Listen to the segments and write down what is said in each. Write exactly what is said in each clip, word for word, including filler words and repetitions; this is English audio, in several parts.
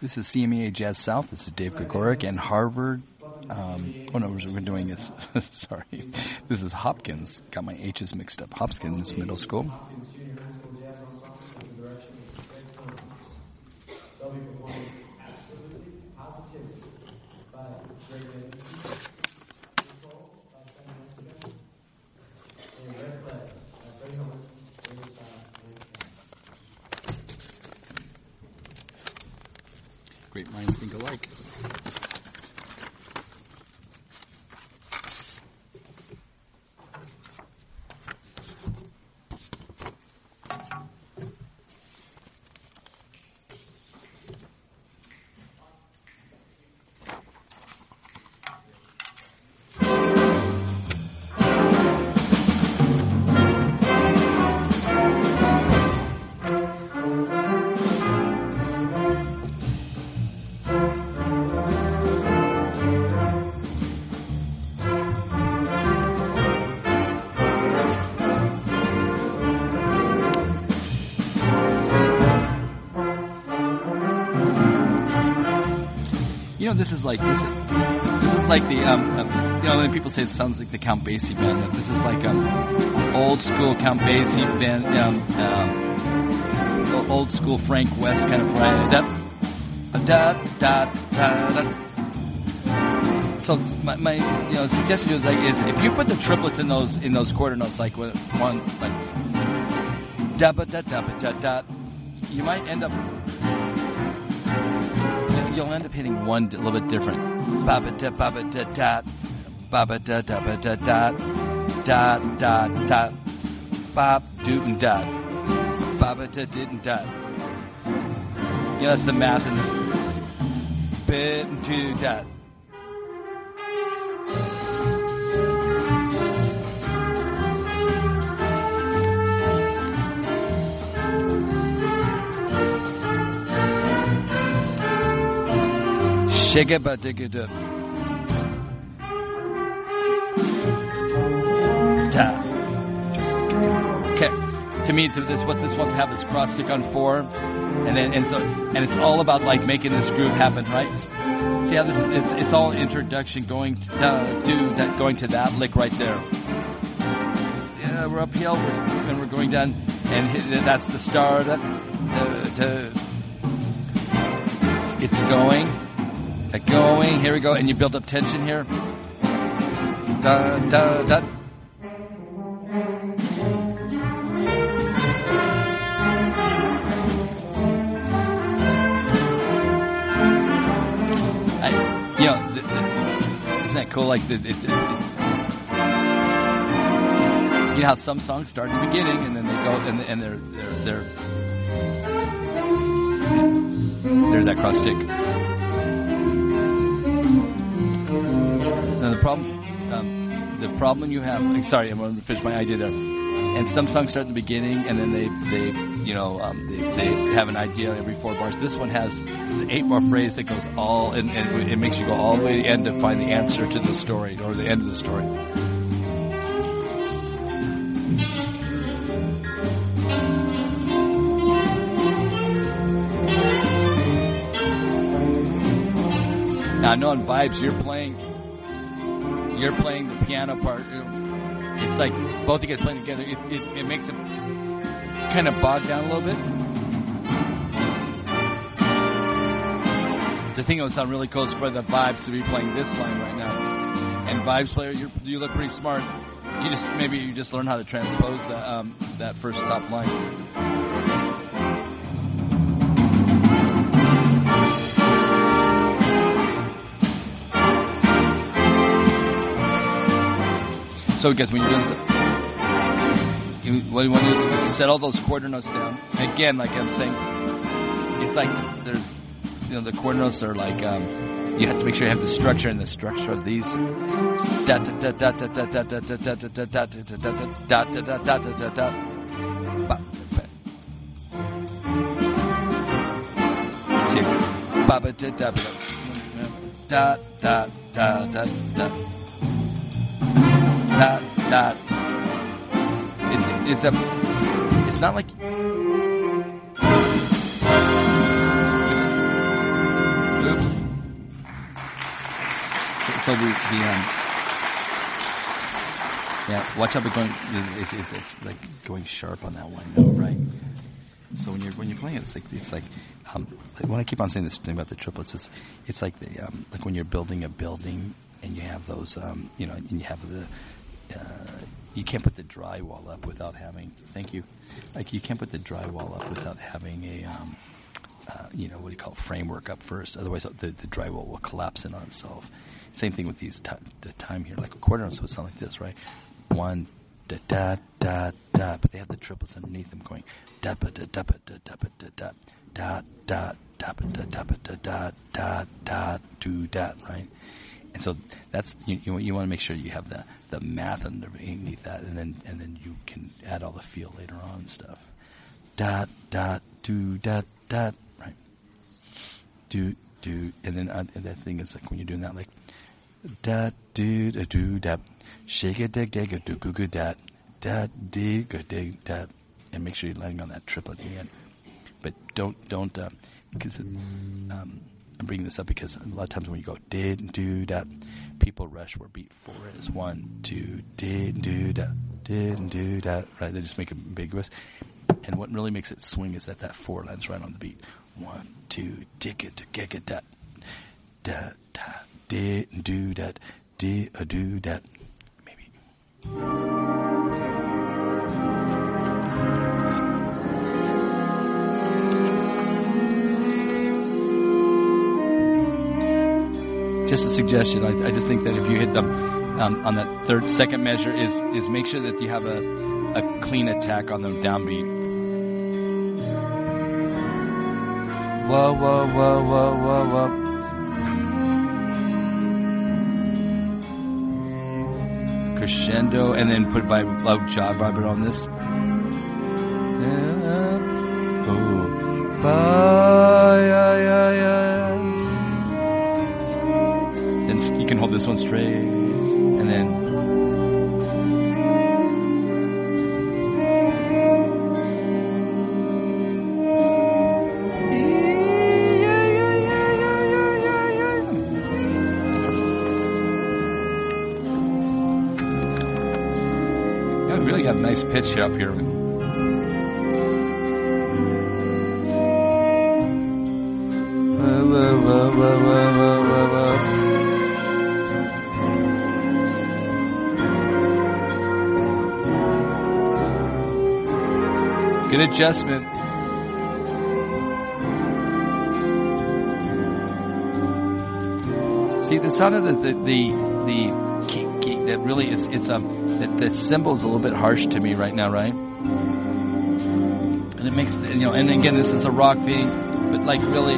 This is C M E A Jazz South. This is Dave Gregoric and Harvard. Um, oh no, we're doing it. Sorry, this is Hopkins. Got my H's mixed up. Hopkins Middle School. Great minds think alike. You know, this is like this is, this is like the um, um you know when people say it sounds like the Count Basie band. That this is like um old school Count Basie band, um, um old school Frank West kind of right. Da da da da da. So my, my you know suggestion is like is if you put the triplets in those in those quarter notes like one like da ba da da ba da da, you might end up. You'll end up hitting one a little bit different. Ba ba da ba ba da da, ba ba da da ba da da, da da da, ba do and da, ba ba da did and da. You know that's the math and bit and two da. Shigga ba digga da. Ta. Okay. To me, to this, what this wants to have is cross stick on four, and then and so and it's all about like making this groove happen, right? See how this? It's it's all introduction going to da, do that, going to that lick right there. Yeah, we're uphill, we're, and we're going down, and hit, that's the start. Uh, to, it's going. Going, here we go, and you build up tension here. Da da da. I, you know, th- th- isn't that cool? Like, the, it, it, it, you know how some songs start at the beginning, and then they go, and, and they're they're they're there's that cross stick. Now the problem, um, the problem you have. Sorry, I'm going to finish my idea there. And some songs start at the beginning, and then they, they, you know, um, they, they have an idea every four bars. This one has an eight-bar phrase that goes all, and, and it makes you go all the way to the end to find the answer to the story or the end of the story. Now I know on Vibes you're playing. You're playing the piano part. It's like both of you guys playing together. It, it, it makes it kind of bog down a little bit. The thing that would sound really cool is for the Vibes to be playing this line right now. And Vibes player, you you look pretty smart. You just maybe you just learn how to transpose that um, that first top line. So, guys, when you're doing this, you, what you want to do is set all those quarter notes down. And again, like I'm saying, it's like there's, you know, the quarter notes are like, um, you have to make sure you have the structure and the structure of these. Da da da da da da da da da da da da da da da da da da da. See, ba ba da da da da da da da. That, that, it's, it's a, it's not like, so the, the um, yeah, watch out for going. It's, it's, it's like going sharp on that one note, right? So when you're when you're playing it, it's like it's like um, like when I keep on saying this thing about the triplets, it's it's like the um, like when you're building a building and you have those um, you know, and you have the uh, you can't put the drywall up without having. Thank you. Like you can't put the drywall up without having a um, uh, you know, what do you call it, framework up first. Otherwise, the, the drywall will collapse in on itself. Same thing with these t- the time here, like a quarter note, so it sounds like this, right? One. Da da da da, but they have the triplets underneath them going da ba da da ba da da ba da da da da da ba da da ba da da da da do that, right? And so that's you you, you want to make sure you have the, the math underneath that, and then and then you can add all the feel later on and stuff. Da da do da da, right? Do do, and then uh, and that thing is like when you're doing that, like da do da do da. Shake it, dig, dig, do, goo, goo, dat, dat, dig, dig, dat, and make sure you're landing on that triplet at the end. But don't, don't, uh, because it, um, I'm bringing this up because a lot of times when you go did, do, dat, people rush where beat four is. One, two, did, do, dat, did, do, dat, right? They just make it ambiguous. And what really makes it swing is that that four lands right on the beat. One, two, dig it, gig it, dat, da, da, did, do, dat, did, do, dat. Just a suggestion. I, I just think that if you hit them um, on that third, second measure, is is make sure that you have a, a clean attack on the downbeat. Whoa, whoa, whoa, whoa, whoa, whoa. Crescendo, and then put vib- loud jive vibrato on this. Yeah. Oh. Bye, yeah, yeah, yeah. Then you can hold this one straight, and then. Really got a nice pitch up here. Whoa, whoa, whoa, whoa, whoa, whoa, whoa. Good adjustment. See, the sound of the the the, the key, key, that really is it's um. The, the cymbal's a little bit harsh to me right now, right? And it makes, you know, and again, this is a rock beat, but like really,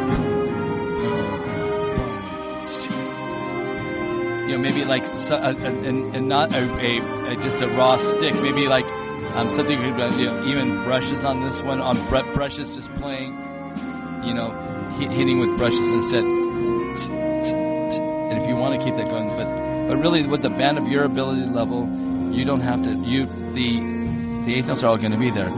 you know, maybe like, a, a, and, and not a, a, a, just a raw stick, maybe like um, something, you know, even brushes on this one, on fret brushes, just playing, you know, hit, hitting with brushes instead. And if you want to keep that going, but But really, with the band of your ability level, you don't have to. You the the eighth notes are all going to be there.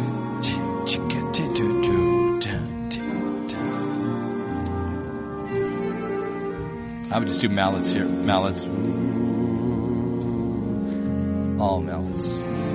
I would just do mallets here. Mallets. All mallets.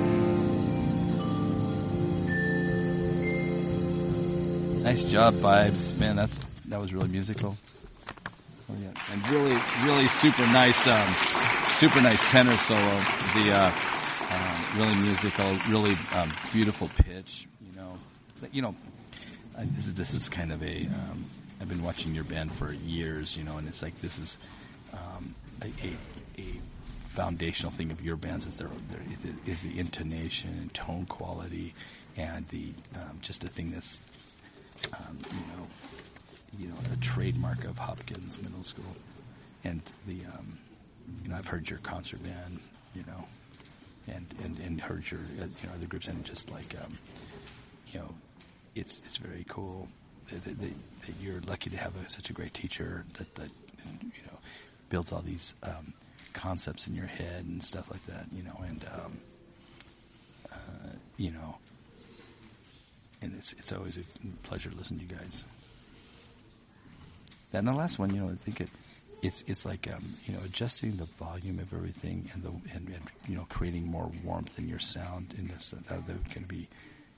Nice job, Vibes. Man, that's that was really musical. Oh, yeah. And really, really super nice, um, super nice tenor solo. The uh, um, really musical, really um, beautiful pitch. You know, but, you know, I, this is this is kind of a. Um, I've been watching your band for years, you know, and it's like this is um, a, a, a foundational thing of your bands is their, their is the intonation and tone quality, and the um, just a thing that's um, you know. you know, a trademark of Hopkins Middle School. And the, um, you know, I've heard your concert band, you know, and, and, and heard your, uh, you know, other groups, and just like, um, you know, it's, it's very cool that, that, that you're lucky to have a, such a great teacher that, that, you know, builds all these, um, concepts in your head and stuff like that, you know, and, um, uh, you know, and it's, it's always a pleasure to listen to you guys. And the last one, you know, I think it, it's it's like um, you know, adjusting the volume of everything and the and, and you know, creating more warmth in your sound in this. Uh, that, that can be.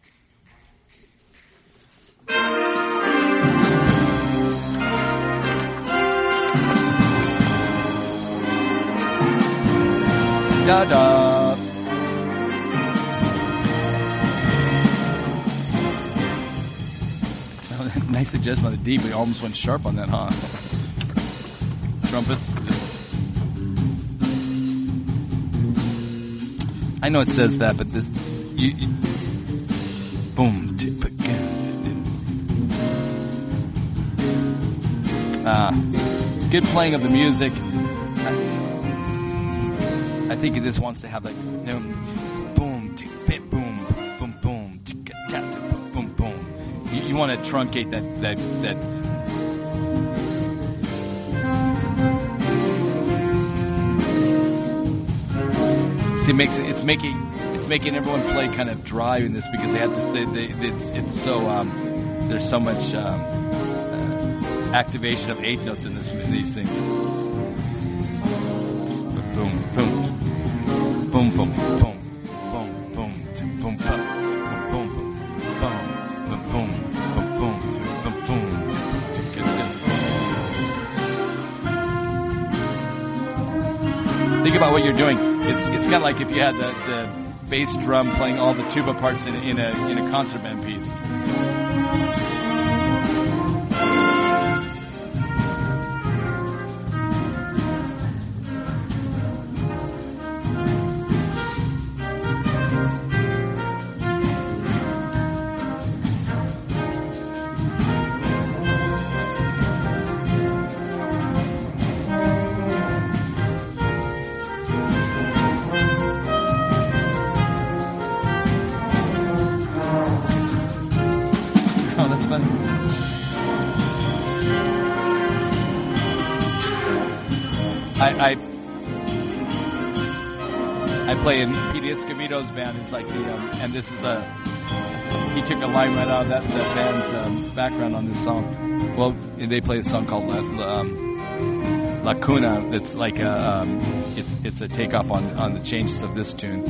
Da da. Nice suggestion on the D, but we almost went sharp on that, huh? Trumpets. I know it says that, but this, you, you boom, tip again. Ah, good playing of the music. I, I think it just wants to have like boom, boom, tick, pip, boom, boom, boom, tick, tap, boom, boom. You, you want to truncate that that that. See, it makes it, it's making it's making everyone play kind of dry in this because they have to. They, they, it's it's so um, there's so much um, uh, activation of eighth notes in this in these things. Boom, boom, boom, boom, boom, boom, boom, boom, boom, boom, boom, boom, boom, boom, boom, boom. Think about what you're doing. It's it's kind of like if you had the, the bass drum playing all the tuba parts in, in a in a concert band piece. I, I I play in Pete Escovedo's band. It's like the um, and this is a he took a line right out of that, that band's um, background on this song. Well, they play a song called La, um, La Cuna. That's like a um, it's it's a takeoff on on the changes of this tune.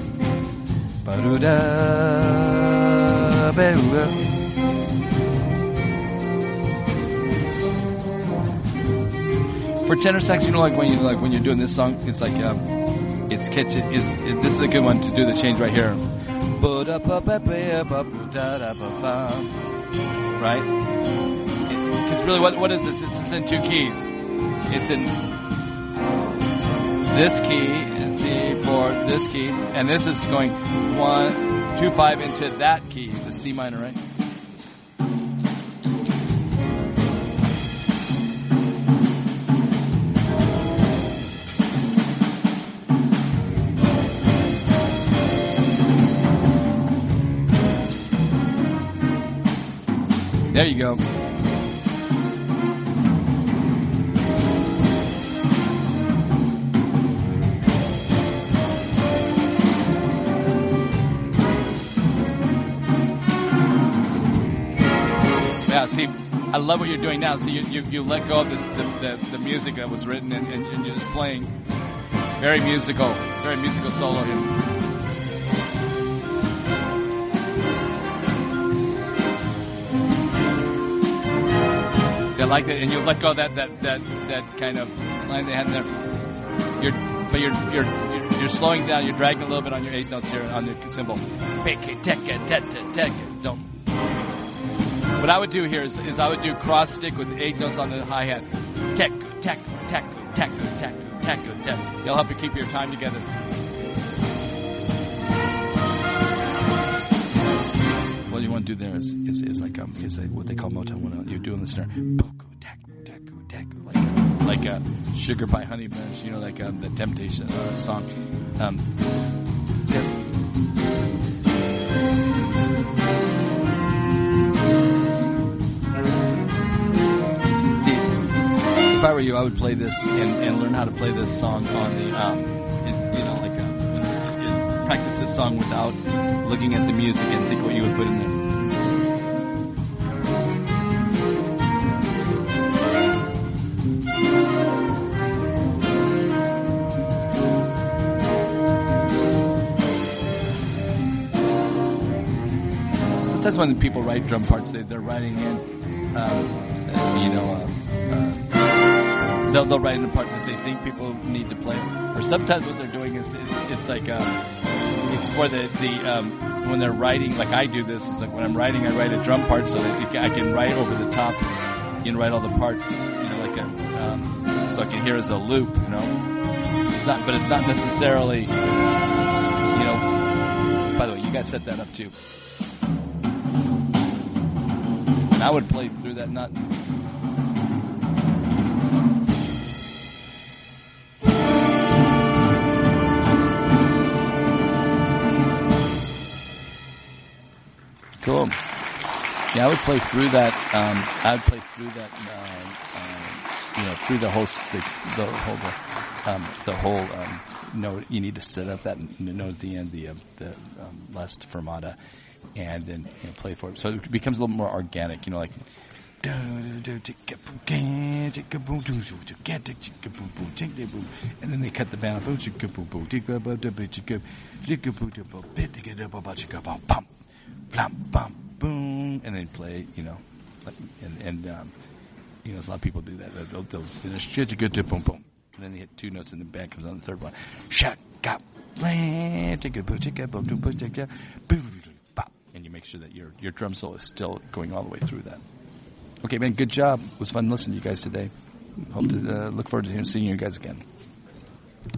For tenor sax, you know, like when you like when you're doing this song, it's like um, it's catchy. Is it, this is a good one to do the change right here, right? Because really, what what is this? It's, it's in two keys. It's in this key, D four, this key, and this is going one, two, five into that key, the C minor, right? There you go. Yeah, see, I love what you're doing now. See, you you, you let go of this, the, the, the music that was written, and, and, and you're just playing very musical, very musical solo here. I like that, and you let go of that, that, that, that kind of line they had in there. You're, but you're, you're, you're, you're slowing down. You're dragging a little bit on your eighth notes here on the cymbal. Don't. What I would do here is, is I would do cross stick with eight notes on the hi hat. Teku, teku, teku, teku, teku, teku, teku. They'll help you keep your time together. What you want to do there is is, is like um is like what they call Motown when you're doing the snare, boku taku taku taku, like a, like a Sugar Pie Honey Bunch, you know, like um, the Temptation uh, song. Um, yeah. See, if I were you, I would play this and, and learn how to play this song on the um, it, you know, like um, just practice this song without looking at the music and think what you would put in there. when people write drum parts, they, they're writing in, um, uh, you know, uh, uh, they'll, they'll write in a part that they think people need to play. Or sometimes what they're doing is it, it's like um, it's for the the um, when they're writing. Like I do this. It's like when I'm writing, I write a drum part so that I can write over the top. You can write all the parts, you know, like a um, so I can hear as a loop. You know, it's not, but it's not necessarily. You know, by the way, you guys set that up too. And I would play through that nut. Cool. Yeah, I would play through that. Um, I would play through that. Uh, um, you know, through the whole the, the whole the, um, the whole um, note. You need to set up that note at the end, the uh, the um, last fermata, and then you know, play for it. So it becomes a little more organic. You know, like. And then they cut the band off. Blam, bam, boom, and then play, you know, like, and, and um, you know, a lot of people do that. They'll, they'll finish, boom, boom, and then they hit two notes, and the band comes on the third one. Shut up, and you make sure that your your drum solo is still going all the way through that. Okay, man, good job. It was fun listening to you guys today. Hope to uh, look forward to seeing you guys again.